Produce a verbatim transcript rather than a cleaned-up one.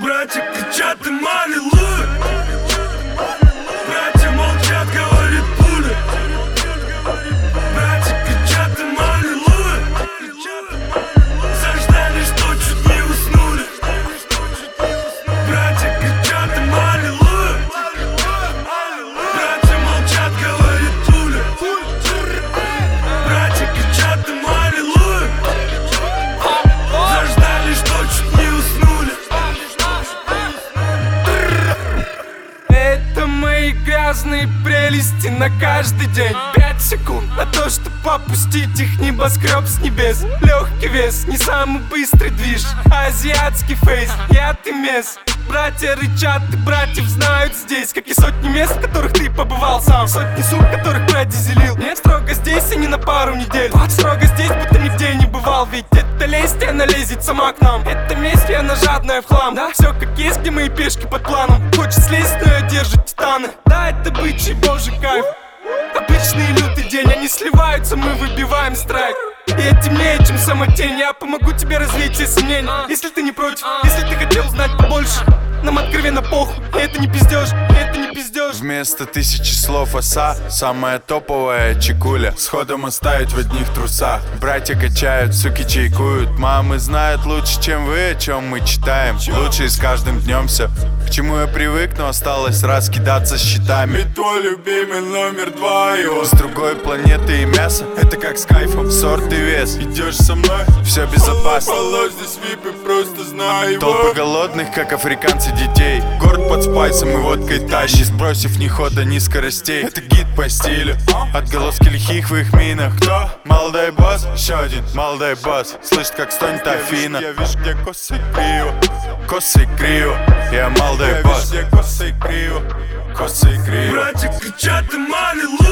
Братья кричат им аллилуйя. Братья молчат, говорит пуля. Братья кричат им аллилуйя. Заждали, что чуть не уснули. Братья кричат им аллилуйя. Братья молчат, говорит пуля. Братья кричат им аллилуйя. Заждали, что чуть не уснули. Это мои грязные прелести на каждый день. Пять секунд на то, чтобы опустить их небоскреб с небес. Легкий вес, не самый быстрый движ. Азиатский фейс, я ты мес. Братья рычат, и братьев знают здесь. Как и сотни мест, в которых ты побывал сам. Сотни сук, которых продизелил. Нет, строго здесь, а не на пару недель. Строго здесь, будто нигде не бывал. Ведь это лесть, и она лезет сама к нам. Это месть, и она жадная в хлам. Да, все как есть, где мои пешки под планом. Хочет слезть, но я держит титаны. Да, это бычий божий кайф. Обычный лютый день, они сливаются, мы выбиваем страйк. И я темнее, чем сама тень. Я помогу тебе развеять все сомнения. Если ты не против, если ты хотел узнать побольше, нам откровенно похуй, и это не пиздёж, и это не пиздёж. Вместо тысячи слов оса, самая топовая чекуля. Сходом оставить в одних трусах. Братья качают, суки чайкуют. Мамы знают лучше, чем вы, о чем мы читаем. Лучше и с каждым днем все. К чему я привык, но осталось раз кидаться щитами. И твой любимый номер два, его с другой планеты и мясо. Это как с кайфом, сорт и вес. Идешь со мной, все безопасно. полос здесь випы, просто знаю его. Толпы голодных, как африканцы детей. Город под спайсом и водкой тащи. Сбросив ни хода, ни скоростей. Это гид по стилю, отголоски лихих в их минах. Кто? Молодой босс, еще один молодой босс. Слышит, как стонет Афина. Я вижу, где косы криво. Косы криво, я молодой босс. Я вижу, где косы криво. Косы криво. Братья кричат им аллилуйя.